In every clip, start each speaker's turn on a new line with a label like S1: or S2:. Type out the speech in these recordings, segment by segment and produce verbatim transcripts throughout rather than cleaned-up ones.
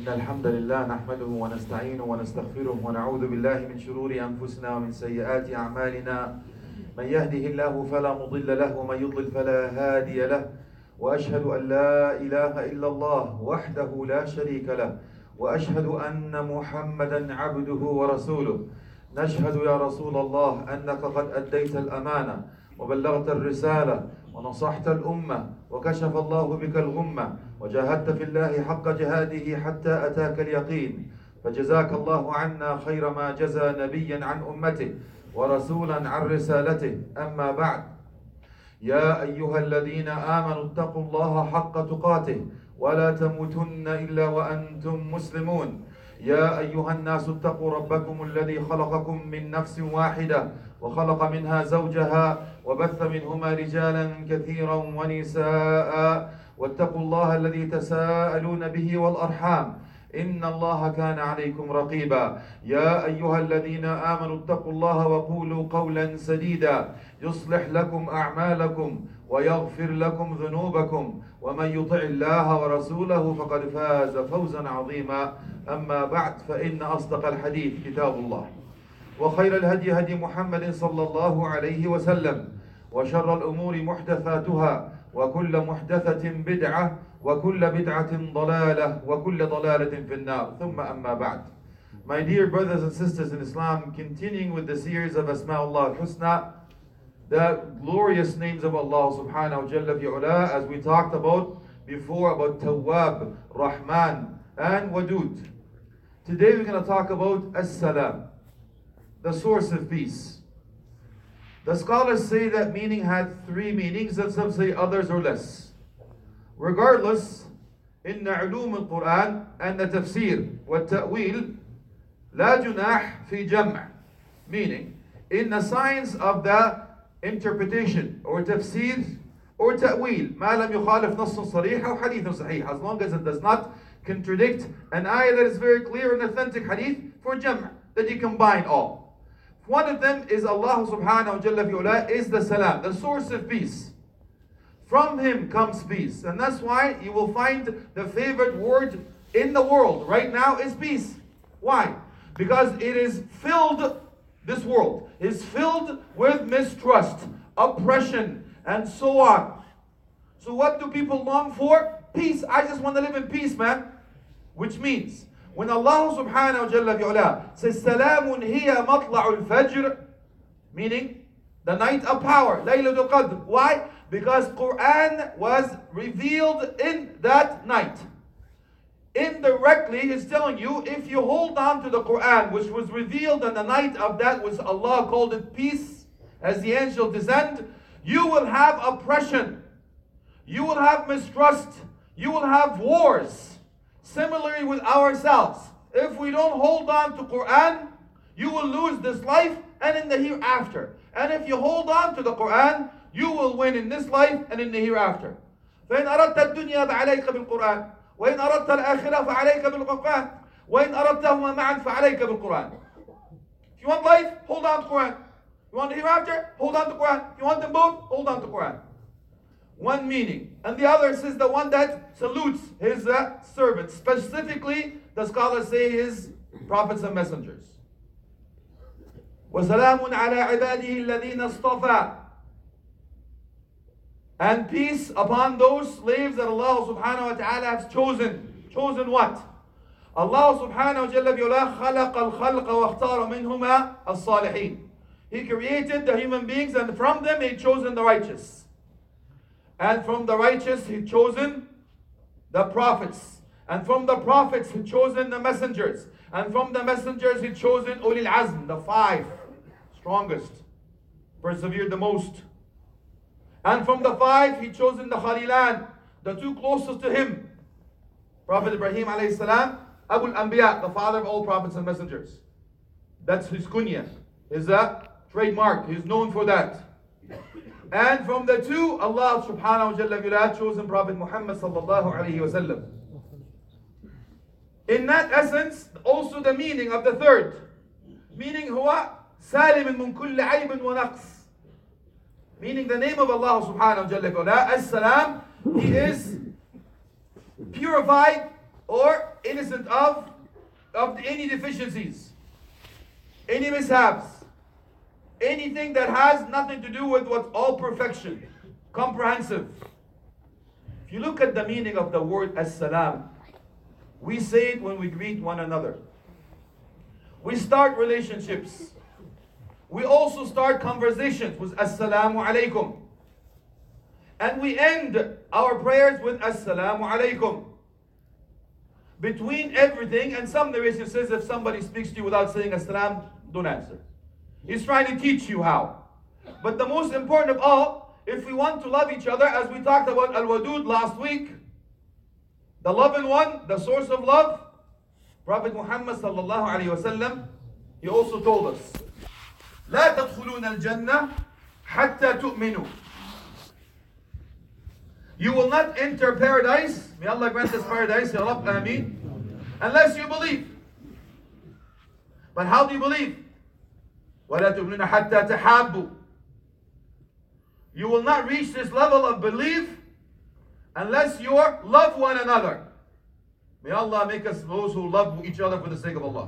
S1: إن الحمد لله نحمده ونستعينه ونستغفره ونعوذ بالله من شرور أنفسنا ومن سيئات أعمالنا من يهده الله فلا مضل له ومن يضلل فلا هادي له وأشهد أن لا إله إلا الله وحده لا شريك له وأشهد أن محمدا عبده ورسوله. نشهد يا رسول الله أنك قد أديت الأمانة وبلغت الرسالة ونصحت الأمة وكشف الله بك الغمة وجاهدت في الله حق جهاده حتى أتاك اليقين، فجزاك الله عنا خير ما جزى نبيا عن أمته ورسولا عن رسالته. أما بعد، يا أيها الذين آمنوا اتقوا الله حق تقاته ولا تموتن إلا وأنتم مسلمون. يا أيها الناس اتقوا ربكم الذي خلقكم من نفس واحدة وخلق منها زوجها وبث منهما رجالا كثيرا ونساء، واتقوا الله الذي تساءلون به والأرحام إن الله كان عليكم رقيبا. يا أيها الذين آمنوا اتقوا الله وقولوا قولا سديدا يصلح لكم أعمالكم ويغفر لكم ذنوبكم ومن يطع الله ورسوله فقد فاز فوزا عظيما. أما بعد، فإن أصدق الحديث كتاب الله وخير الهدي هدي محمد صلى الله عليه وسلم وشر الأمور محدثاتها وكل محدثة بدعة وكل بدعة ضلالة وكل ضلالة في النار. ثم أما بعد. My dear brothers and sisters in Islam, continuing with the series of Asma'ullah al-Husna, the glorious names of Allah subhanahu wa jalla fi'ula, as we talked about before about Tawwab, Rahman and Wadud. Today we're going to talk about As-Salam, the source of peace. The scholars say that meaning had three meanings, and some say others or less. Regardless, in علوم القرآن and the tafsir والتأويل لا جناح في جمع, meaning in the science of the interpretation or tafsir or ta'wil ما لم يخالف نص صريح أو حديث صحيح, as long as it does not contradict an ayah that is very clear and authentic hadith, for jam', that you combine all. One of them is Allah subhanahu wa jalla fi'ula is the salam, the source of peace. From Him comes peace, and that's why you will find the favorite word in the world right now is peace. Why? Because it is filled, this world is filled with mistrust, oppression, and so on. So what do people long for? Peace. I just want to live in peace, man. Which means, when Allah subhanahu wa jalla fi'ula says, Salamun hiya matla'ul fajr, meaning the night of power, Laylatul Qadr. Why? Because Quran was revealed in that night. Indirectly, He's telling you, if you hold on to the Quran, which was revealed on the night of that, which Allah called it peace, as the angels descend, you will have oppression, you will have mistrust, you will have wars. Similarly with ourselves, if we don't hold on to Quran, you will lose this life and in the hereafter. And if you hold on to the Quran, you will win in this life and in the hereafter. فإن أردت الدنيا فعليك بالقرآن وإن أردت الآخرة فعليك بالقرآن وإن أردتهما معا فعليك بالقرآن. If you want life, hold on to Quran. You want the hereafter, hold on to Quran. If you want them both, hold on to Quran. One meaning. And the other is the one that salutes his uh, servants. Specifically, the scholars say his prophets and messengers. وَسَلَامٌ عَلَىٰ عِبَادِهِ الَّذِينَ اصْطَفَىٰ. And peace upon those slaves that Allah subhanahu wa ta'ala has chosen. Chosen what? Allah subhanahu wa jalla bi'ula خَلَقَ الْخَلْقَ وَاخْتَارَ مِنْهُمَا الصَّالِحِينَ. He created the human beings, and from them He chosen the righteous. And from the righteous He chosen the prophets. And from the prophets He chosen the messengers. And from the messengers He chosen Ulil Azm, the five strongest, persevered the most. And from the five He chosen the Khalilan, the two closest to Him. Prophet Ibrahim alayhi salam, Abul Anbiya, the father of all prophets and messengers. That's his kunya, his uh, trademark. He's known for that. And from the two, Allah subhanahu wa jalla fi'ula chosen Prophet Muhammad sallallahu alayhi wa sallam. In that essence, also the meaning of the third, meaning huwa salim min kulli aybin wa naqs. Meaning the name of Allah subhanahu wa jalla fi'ula, as-salam, He is purified or innocent of, of any deficiencies, any mishaps, anything that has nothing to do with what's all perfection, comprehensive. If you look at the meaning of the word as-salam, we say it when we greet one another. We start relationships. We also start conversations with Assalamu alaikum. And we end our prayers with Assalamu alaikum. Between everything, and some narration says if somebody speaks to you without saying Assalam, don't answer. He's trying to teach you how. But the most important of all, if we want to love each other, as we talked about Al-Wadud last week, the loving one, the source of love, Prophet Muhammad sallallahu alayhi wa sallam, he also told us, لا تدخلون الجنة حتى تؤمنوا. You will not enter paradise, may Allah grant us paradise, Ya Rabb, Ameen, unless you believe. But how do you believe? وَلَا تُؤْمِنُونَ حَتَّى تَحَابُّوا. You will not reach this level of belief unless you love one another. May Allah make us those who love each other for the sake of Allah.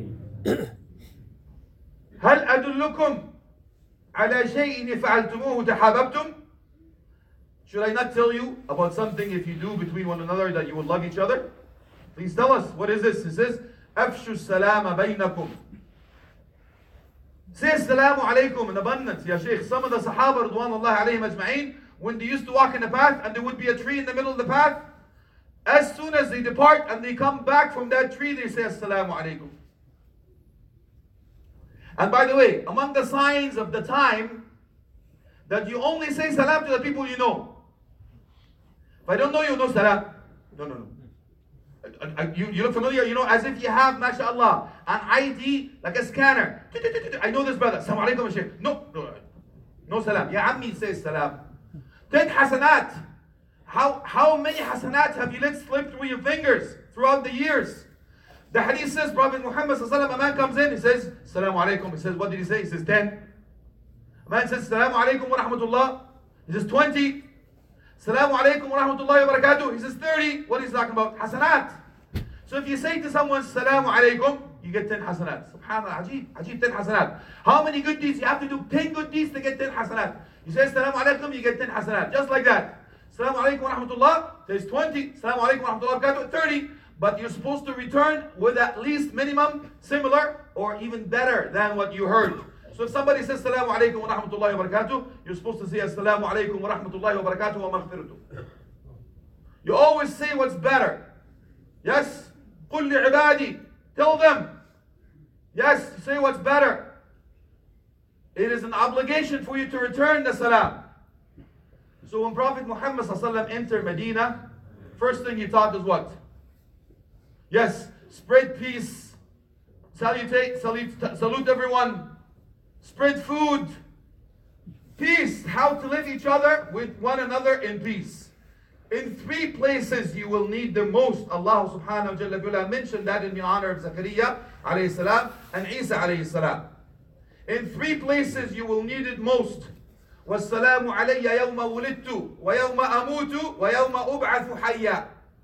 S1: هل أدلكم على شيء فعلتموه تحاببتم? Should I not tell you about something if you do between one another that you will love each other? Please tell us. What is this? It says, أفشوا السلام بينكم. Say Assalamu alaikum in abundance, Ya Shaykh. Some of the Sahaba, Ridwanullahi alayhim ajma'een, when they used to walk in the path and there would be a tree in the middle of the path, as soon as they depart and they come back from that tree, they say Assalamu alaikum. And by the way, among the signs of the time, that you only say salam to the people you know. If I don't know you, no salam. No, no, no. I, I, you, you look familiar, you know, as if you have, mashallah, an I D, like a scanner. I know this brother. Assalamu alaikum, Shaykh. No, no, no salam. Ya Ammi says salam. Take hasanat. How, how many hasanat have you let slip through your fingers throughout the years? The hadith says, Prophet Muhammad sallallahu alaihi wasallam, a man comes in, he says, Assalamu alaikum. He says, what did he say? He says, ten. A man says, Assalamu alaikum wa rahmatullah. He says, twenty. Assalamu alaikum wa rahmatullahi wa barakatuh. He says, thirty. What is he talking about? Hasanat. So if you say to someone, Assalamu alaikum, you get ten hasanat. Subhanallah, ajib, ajib, ten hasanat. How many good deeds? You have to do ten good deeds to get ten hasanat. You say, Assalamu alaikum, you get ten hasanat. Just like that. Assalamu alaikum wa rahmatullah, there's twenty. Assalamu alaikum wa rahmatullahi wa barakatuh, thirty. But you're supposed to return with at least minimum similar or even better than what you heard. So if somebody says Assalamu alaikum wa rahmatullahi wa barakatuh, you're supposed to say Assalamu alaikum wa rahmatullahi wa barakatuh wa maghfiratuh. You always say what's better. Yes? قُلْ لِعِبَادِي. Tell them. Yes, say what's better. It is an obligation for you to return the salam. So when Prophet Muhammad sallallahu alaihi wasallam entered Medina, first thing he taught is what? Yes, spread peace, salutate, salute, salute everyone, spread food, peace, how to live each other with one another in peace. In three places you will need the most. Allah subhanahu wa ta'ala mentioned that in the honor of Zakaria alayhi salam and Isa alayhi salam. In three places you will need it most. وَالسَّلَامُ عَلَيَّ يَوْمَ وُلِدْتُ وَيَوْمَ أَمُوتُ وَيَوْمَ أُبْعَثُ حَيًّا.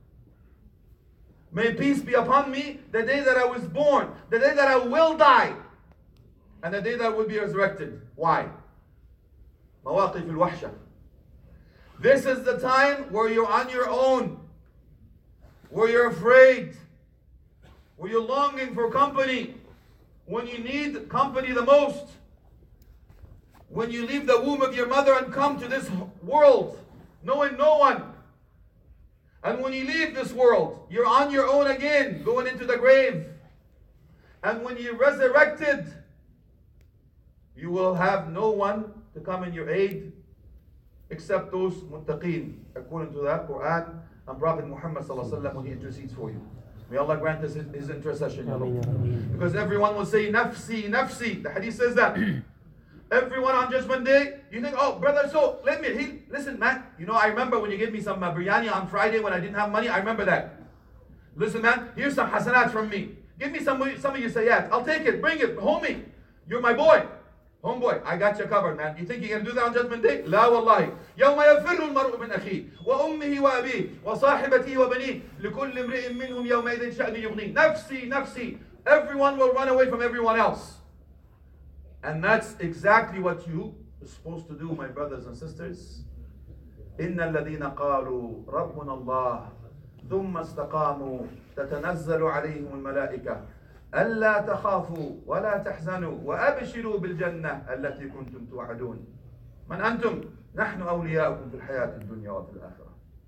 S1: May peace be upon me the day that I was born, the day that I will die, and the day that I will be resurrected. Why? مواقف الوحشة. This is the time where you're on your own, where you're afraid, where you're longing for company, when you need company the most, when you leave the womb of your mother and come to this world, knowing no one. And when you leave this world, you're on your own again, going into the grave. And when you're resurrected, you will have no one to come in your aid except those muttaqeen, according to the Quran and Prophet Muhammad sallallahu alaihi wasallam when he intercedes for you. May Allah grant us his, his intercession. Because everyone will say, nafsi, nafsi. The hadith says that. Everyone on Judgment Day, you think, oh, brother, so let me, he, listen, man, you know, I remember when you gave me some uh, biryani on Friday when I didn't have money, I remember that. Listen, man, here's some hasanat from me. Give me some, some of your sayyat. I'll take it, bring it, homie. You're my boy. Homeboy, I got you covered, man. You think you're going to do that on Judgment Day? لا والله. يوم يفر المرء من أخيه وأمه وأبيه وصاحبته وبنيه لكل امرئ منهم يومئذ شأن يغنيه. نفسي, نفسي. Everyone will run away from everyone else. And that's exactly what you are supposed to do, my brothers and sisters. إن الذين قالوا ربنا الله ثم استقاموا تتنزل عليهم الملائكة ألا تخافوا ولا تحزنوا وأبشروا بالجنة التي كنتم توعدون. من أنتم؟ نحن أولياؤكم في الحياة الدنيا وفي الآخرة.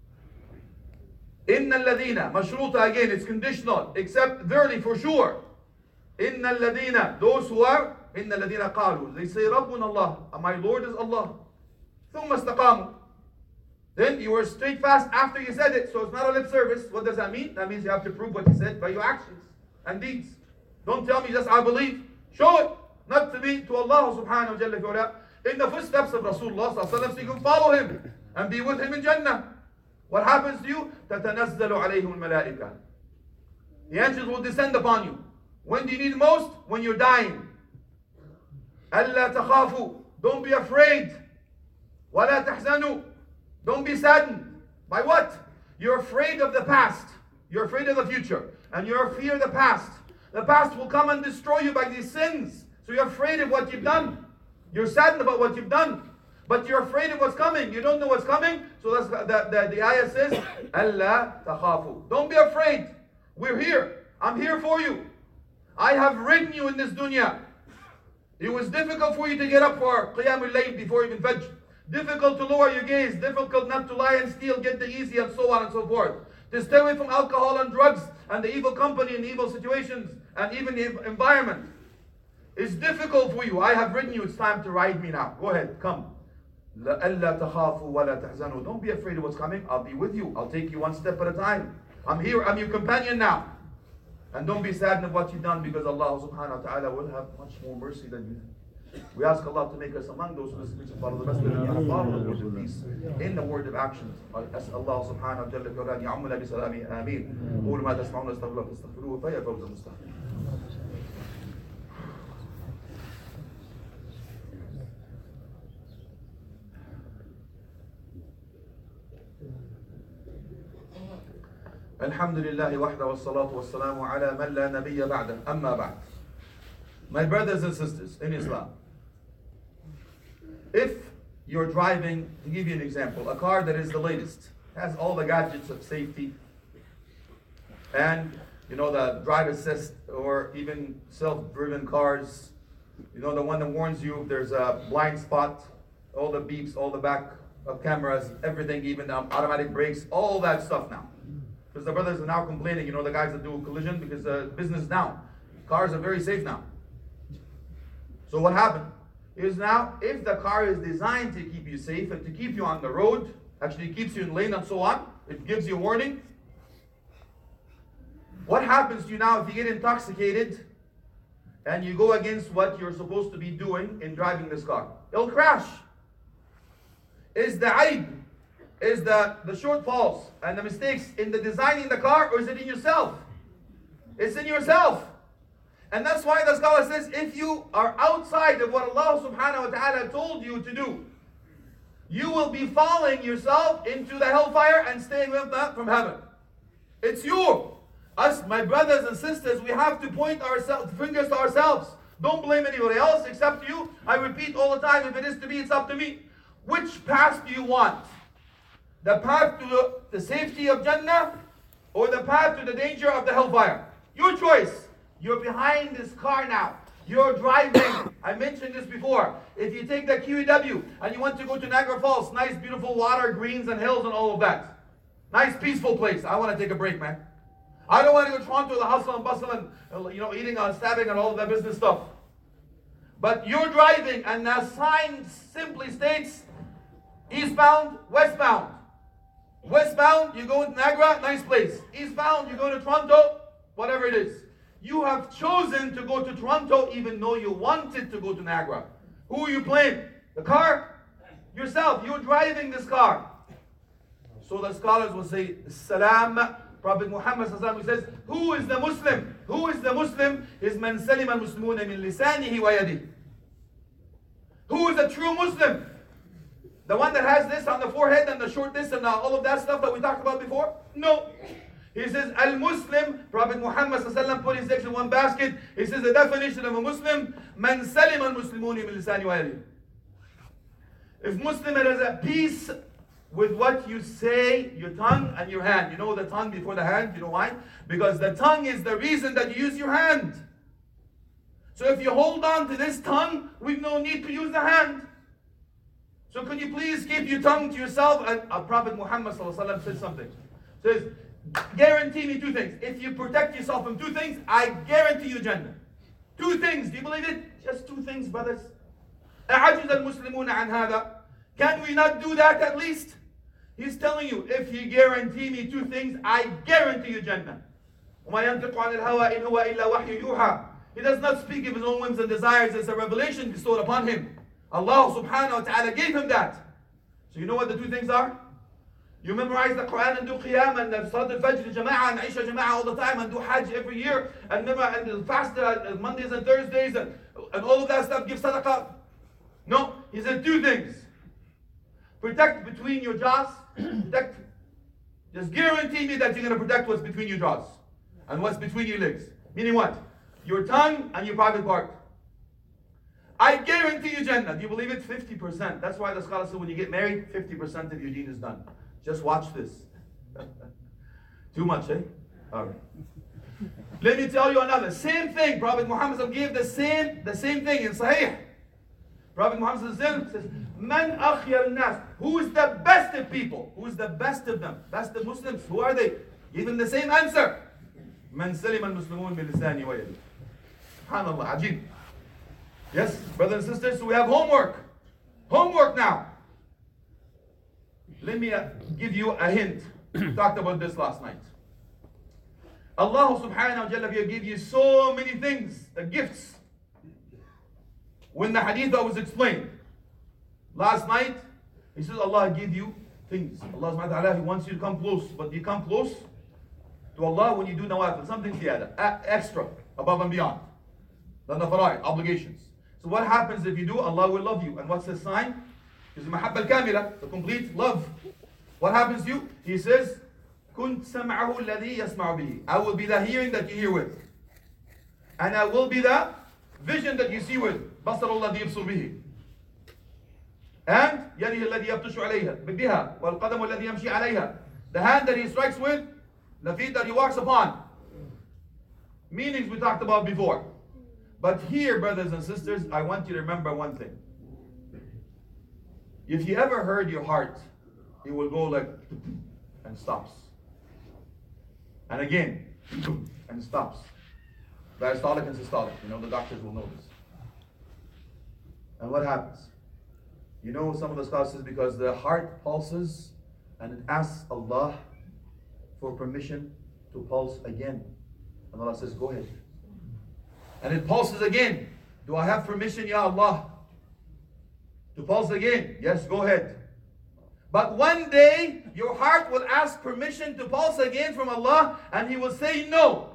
S1: إن الذين مشروطة, again, it's conditional, except verily for sure. إن الذين, those who are, إن الذين قالوا, they say ربنا الله, my Lord is Allah. ثم استقاموا. Then you were straight fast after you said it, so it's not a lip service. What does that mean? That means you have to prove what you said by your actions and deeds. Don't tell me just I believe. Show it. Not to me, to Allah subhanahu wa ta'ala. In the footsteps of Rasulullah sallallahu alaihi wasallam, so you can follow him and be with him in Jannah. What happens to you? تَتَنَزَّلُ عَلَيْهِمُ الْمَلَائِكَةِ. The angels will descend upon you. When do you need it most? When you're dying. أَلَّا تَخَافُوا. Don't be afraid. وَلَا تَحْزَنُوا. Don't be saddened. By what? You're afraid of the past. You're afraid of the future. And you're afraid of the past. The past will come and destroy you by these sins. So you're afraid of what you've done. You're saddened about what you've done. But you're afraid of what's coming. You don't know what's coming. So that's the, the, the ayah says, أَلَّا تَخَافُوا. Don't be afraid. We're here. I'm here for you. I have ridden you in this dunya. It was difficult for you to get up for Qiyamul Layl before even Fajr. Difficult to lower your gaze. Difficult not to lie and steal, get the easy, and so on and so forth. To stay away from alcohol and drugs and the evil company and evil situations and even the environment. It's difficult for you. I have ridden you. It's time to ride me now. Go ahead. Come. لَأَلَّا تَخَافُوا وَلَا تَحْزَنُوا. Don't be afraid of what's coming. I'll be with you. I'll take you one step at a time. I'm here. I'm your companion now. And don't be saddened of what you've done, because Allah subhanahu wa ta'ala will have much more mercy than you. We ask Allah to make us among those who listen to follow the best of and follow the word of peace in the word of action. أسأل الله سبحانه وتعالى أن يعمنا بسلامه آمين. قولوا ما تسمعون استغفر الله فاستغفروه فيا فوز المستغفرين. الحمد لله وحده والصلاة والسلام على من لا نبي بعده أما بعد. My brothers and sisters in Islam, if you're driving, to give you an example, a car that is the latest, has all the gadgets of safety, and you know the drive assist or even self-driven cars, you know the one that warns you if there's a blind spot, all the beeps, all the back of cameras, everything, even um, automatic brakes, all that stuff now. Because the brothers are now complaining, you know, the guys that do collision, because the uh, business is down. Cars are very safe now. So what happened is now, if the car is designed to keep you safe and to keep you on the road, actually keeps you in lane and so on, it gives you warning. What happens to you now if you get intoxicated and you go against what you're supposed to be doing in driving this car? It'll crash. Is the aib, is the, the shortfalls and the mistakes in the designing the car, or is it in yourself? It's in yourself. And that's why the scholar says, if you are outside of what Allah subhanahu wa ta'ala told you to do, you will be falling yourself into the hellfire and staying with that from heaven. It's you. Us, my brothers and sisters, we have to point our fingers to ourselves. Don't blame anybody else except you. I repeat all the time, if it is to be, it's up to me. Which path do you want? The path to the, the safety of Jannah, or the path to the danger of the hellfire? Your choice. You're behind this car now. You're driving. I mentioned this before. If you take the Q E W and you want to go to Niagara Falls, nice beautiful water, greens and hills and all of that. Nice peaceful place. I want to take a break, man. I don't want to go to Toronto, the hustle and bustle and, you know, eating and stabbing and all of that business stuff. But you're driving and the sign simply states eastbound, westbound. Westbound, you go to Niagara, nice place. Eastbound, you go to Toronto, whatever it is. You have chosen to go to Toronto even though you wanted to go to Niagara. Who are you playing? The car? Yourself. You're driving this car. So the scholars will say, Salam. Prophet Muhammad says, who is the Muslim? Who is the Muslim? Is man salima al-muslimuna min lisanihi wa yadihi. Who is a true Muslim? The one that has this on the forehead and the short this and all of that stuff that we talked about before? No. He says, Al-Muslim, Prophet Muhammad ﷺ put his eggs in one basket. He says the definition of a Muslim, Man salim al-Muslimuni min lisani wa yadihi. If Muslim has a peace with what you say, your tongue and your hand. You know the tongue before the hand, you know why? Because the tongue is the reason that you use your hand. So if you hold on to this tongue, we've no need to use the hand. So could you please keep your tongue to yourself? And uh, Prophet Muhammad ﷺ said something. Says, guarantee me two things. If you protect yourself from two things, I guarantee you Jannah. Two things. Do you believe it? Just two things, brothers. أعجز المسلمون عن هذا. Can we not do that at least? He's telling you, if you guarantee me two things, I guarantee you Jannah. وما ينطق عن الهوى إن هو إلا وحي يوحى. He does not speak of his own whims and desires. It's a revelation bestowed upon him. Allah subhanahu wa ta'ala gave him that. So you know what the two things are? You memorize the Quran and do Qiyam and Salat al-Fajr Jama'ah and Isha Jama'ah all the time and do Hajj every year and memorize and fast uh, Mondays and Thursdays and, and all of that stuff, give sadaqah. No, he said two things. Protect between your jaws. Protect. Just guarantee me that you're going to protect what's between your jaws and what's between your legs. Meaning what? Your tongue and your private part. I guarantee you Jannah. Do you believe it? fifty percent. That's why the scholars say when you get married, fifty percent of your deen is done. Just watch this. Too much, eh? All right. Let me tell you another. Same thing. Prophet Muhammad gave the same, the same thing in Sahih. Prophet Muhammad says, Man akhyar nas. Who is the best of people? Who is the best of them? Best of Muslims. Who are they? Give him the same answer. Man salim al-Muslimun bil lisani wa yadihi. SubhanAllah, ajib. Yes, brothers and sisters, so we have homework. Homework now. Let me uh, give you a hint. We talked about this last night. Allah subhanahu wa ta'ala gave you so many things, the gifts. When the hadith was explained last night, he says Allah gave you things. Allah subhanahu wa ta'ala, He wants you to come close. But you come close to Allah when you do nawafil, something ziyada, extra, above and beyond. Than the fara'id, obligations. So what happens if you do? Allah will love you. And what's the sign? Is the mahabba al-kamila, the complete love. What happens to you? He says, كُنْتْ سَمْعَهُ الَّذِي يَسْمَعُ بِهِ. I will be the hearing that you hear with. And I will be the vision that you see with. بَصَرُ الَّذِي يَبْصُرُ بِهِ. And يَدِهِ الَّذِي يَبْطِشُ عَلَيْهَا بِهَا وَالْقَدَمُ الَّذِي يَمْشِي عَلَيْهَا. The hand that he strikes with, the feet that he walks upon. Meanings we talked about before. But here, brothers and sisters, I want you to remember one thing. If you ever heard your heart, it will go like and stops. And again, and stops. Diastolic and systolic. You know, the doctors will know this. And what happens? You know, some of the scholars says because the heart pulses and it asks Allah for permission to pulse again. And Allah says, go ahead. And it pulses again. Do I have permission, Ya Allah, to pulse again? Yes, go ahead. But one day, your heart will ask permission to pulse again from Allah, and He will say no.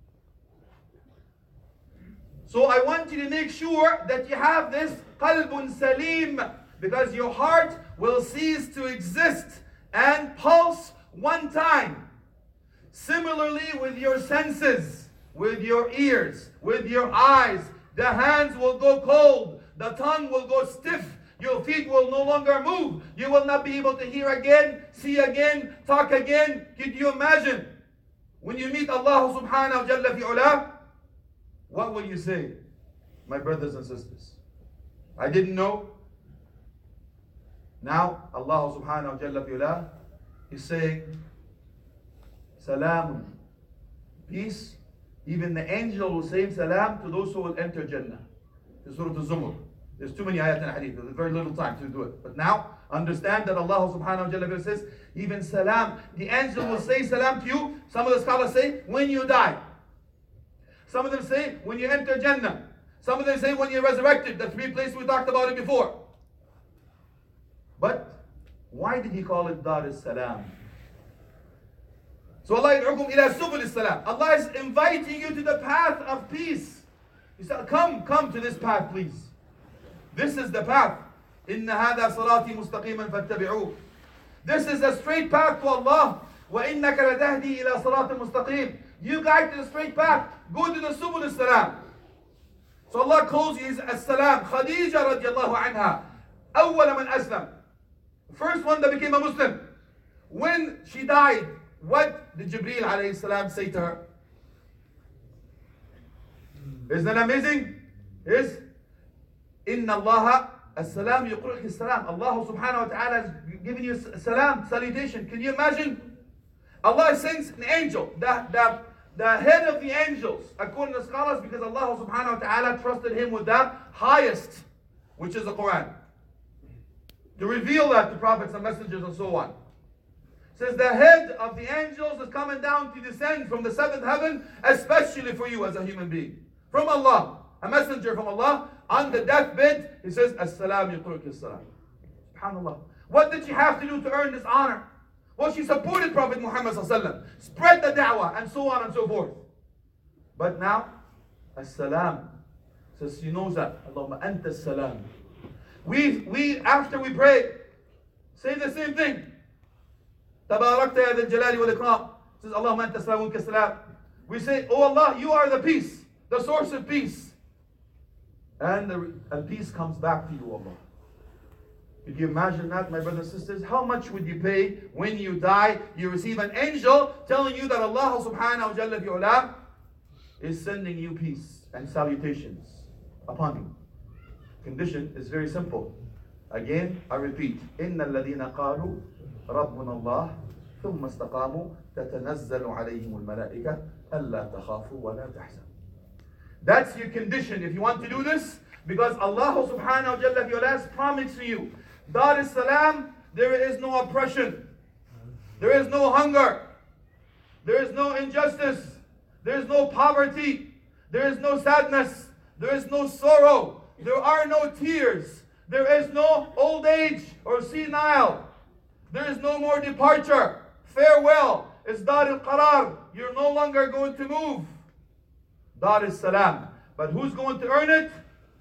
S1: So I want you to make sure that you have this qalbun salim, because your heart will cease to exist and pulse one time. Similarly with your senses, with your ears, with your eyes, the hands will go cold, the tongue will go stiff, your feet will no longer move, you will not be able to hear again, see again, talk again. Could you imagine when you meet Allah subhanahu wa jalla fi ula? What will you say, my brothers and sisters? I didn't know. Now Allah subhanahu wa jalla fi ula is saying, Salamun, peace. Even the angel will say salam to those who will enter Jannah. In Surah Al-Zumur. There's too many ayat in hadith. There's very little time to do it. But now, understand that Allah subhanahu wa ta'ala says, even salam, the angel will say salam to you. Some of the scholars say, when you die. Some of them say, when you enter Jannah. Some of them say, when you're resurrected. The three places we talked about it before. But, why did He call it Dar as-Salam? So Allah yad'ukum ila subul as-salam. Allah is inviting you to the path of peace. He said, come, come to this path, please. This is the path. إِنَّ هَذَا صِرَاطِي مُسْتَقِيمًا فَاتَّبِعُوهُ. This is a straight path to Allah. وَإِنَّكَ لَتَهْدِي إِلَى صِرَاطٍ مُسْتَقِيمٍ. You guide to the straight path. Go to the Subul al-Salam. So Allah calls you as-Salam. Khadija radiallahu anha. أول من أسلم. First one that became a Muslim. When she died, what did Jibreel alayhi salam say to her? Isn't that amazing? Yes. إِنَّ اللَّهَ السَّلَامُ يُقْرِئُكِ السَّلَامُ. Allah subhanahu wa ta'ala has given you salam, salutation. Can you imagine? Allah sends an angel, the, the, the head of the angels, according to scholars, because Allah subhanahu wa ta'ala trusted him with the highest, which is the Quran, to reveal that to prophets and messengers and so on. It says the head of the angels is coming down to descend from the seventh heaven, especially for you as a human being. From Allah, a messenger from Allah, on the deathbed, he says, As-salam yuqru'uki as-salam. SubhanAllah. What did she have to do to earn this honor? Well, she supported Prophet Muhammad sallallahu alaihi wasallam, spread the da'wah, and so on and so forth. But now, As-salam, says she knows that. Allahumma anta as-salam. We, we, after we pray, say the same thing. Tabarakta ya dhal jalali wal ikram. Says, Allahumma anta as-salam wa minka as-salam. We say, oh Allah, you are the peace, the source of peace. And the and peace comes back to you, Allah. Could you imagine that, my brothers and sisters? How much would you pay when you die? You receive an angel telling you that Allah subhanahu wa ta'ala is sending you peace and salutations upon you. Condition is very simple. Again, I repeat. إِنَّ الَّذِينَ قَالُوا رَبُّنَا اللَّهُ ثُمَّ اسْتَقَامُوا تَتَنَزَّلُ عَلَيْهِمُ الْمَلَائِكَةُ أَلَّا تَخَافُوا وَلَا تَحْزَنُوا. That's your condition if you want to do this, because Allah subhanahu wa ta'ala has promised to you, Dar es-Salam, there is no oppression, there is no hunger, there is no injustice, there is no poverty, there is no sadness, there is no sorrow, there are no tears, there is no old age or senile, there is no more departure, farewell, it's Dar al-Qarar, you're no longer going to move. Dar es-Salam. But who's going to earn it?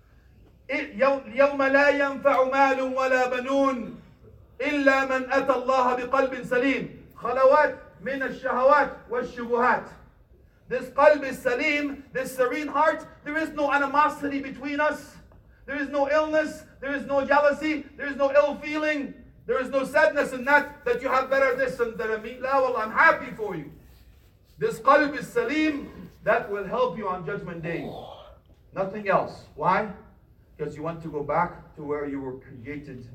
S1: يوم لا ينفع مال ولا بنون إلا من أتى الله بقلب سليم. خلوات من الشهوات والشبهات. This qalb is salim, this serene heart, there is no animosity between us. There is no illness, there is no jealousy, there is no ill feeling, there is no sadness in that, that you have better this and than me. La wallah, I'm happy for you. This qalb is salim, that will help you on Judgment Day. Nothing else. Why? Because you want to go back to where you were created.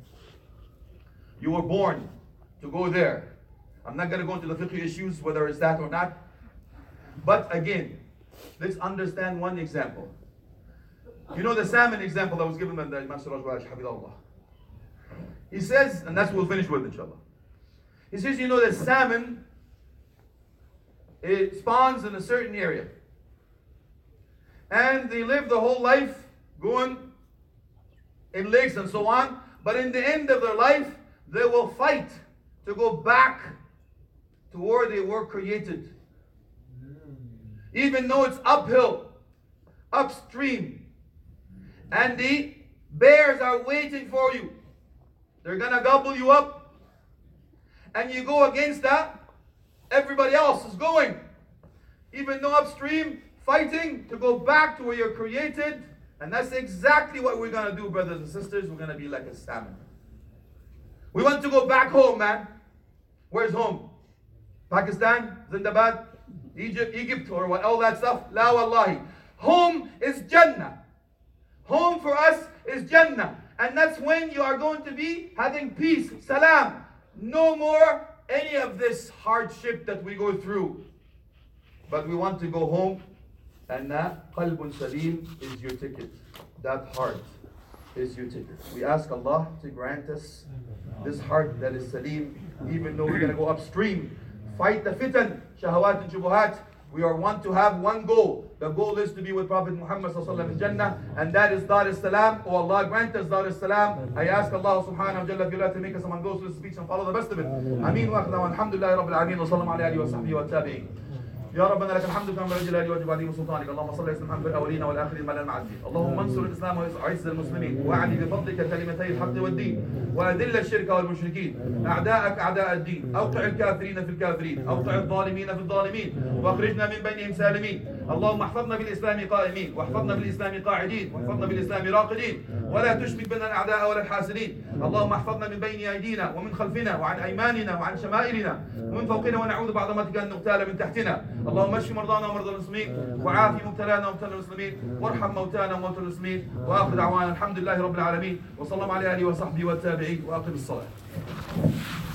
S1: You were born to go there. I'm not going to go into the fiqh issues, whether it's that or not. But again, let's understand one example. You know the salmon example that was given by the Imam Siraj Walish, Habibullah. He says, and that's what we'll finish with, inshallah. He says, you know the salmon, it spawns in a certain area. And they live the whole life going in lakes and so on. But in the end of their life, they will fight to go back to where they were created. Even though it's uphill, upstream. And the bears are waiting for you. They're going to gobble you up. And you go against that. Everybody else is going. Even though upstream, fighting to go back to where you're created. And that's exactly what we're going to do, brothers and sisters. We're going to be like a salmon. We want to go back home, man. Where's home? Pakistan? Zindabad? Egypt? Egypt? Or what, all that stuff? La wallahi. Home is Jannah. Home for us is Jannah. And that's when you are going to be having peace. Salam. No more any of this hardship that we go through. But we want to go home. And that qalbun salim is your ticket. That heart is your ticket. We ask Allah to grant us this heart that is salim, even though we're going to go upstream, fight the fitan, shahawat and shubuhat. We are want to have one goal. The goal is to be with Prophet Muhammad sallallahu alaihi wasallam in Jannah, and that is Dar es-Salam. Oh Allah, grant us Dar es-Salam. I ask Allah subhanahu wa ta'ala to make us among those who speak and follow the best of it. Ameen wa akhna wa alhamdulillahi rabbil alameen wa sallallahu alayhi wa sahbihi wa tabi'in. يا ربنا لك الحمد كما ينبغي لجلال وجه بعدين سلطانك. اللهم صل وسلم محمد في الاولين والاخرين ما لا المعدين. اللهم انصر الاسلام وعز المسلمين واعلي بفضلك كلمتي الحق والدين واذل الشرك والمشركين. اعداءك اعداء الدين، اوقع الكافرين في الكافرين، اوقع الظالمين في الظالمين، واخرجنا من بينهم سالمين. اللهم احفظنا بالاسلام قائمين، واحفظنا بالاسلام قاعدين، واحفظنا بالاسلام راقدين، ولا تشمت بنا الاعداء ولا الحاسدين. اللهم احفظنا من بين ايدينا ومن خلفنا وعن ايماننا وعن شمائلنا ومن فوقنا، ونعوذ بعظمتك ان نغتال من تحتنا. اللهم اشف مرضانا ومرضى المسلمين، وعافي مبتلانا ومبتلى المسلمين، وارحم موتانا وموتى المسلمين. واخر دعوانا الحمد لله رب العالمين، وصلى الله على اله وصحبه والتابعين، واقم الصلاه.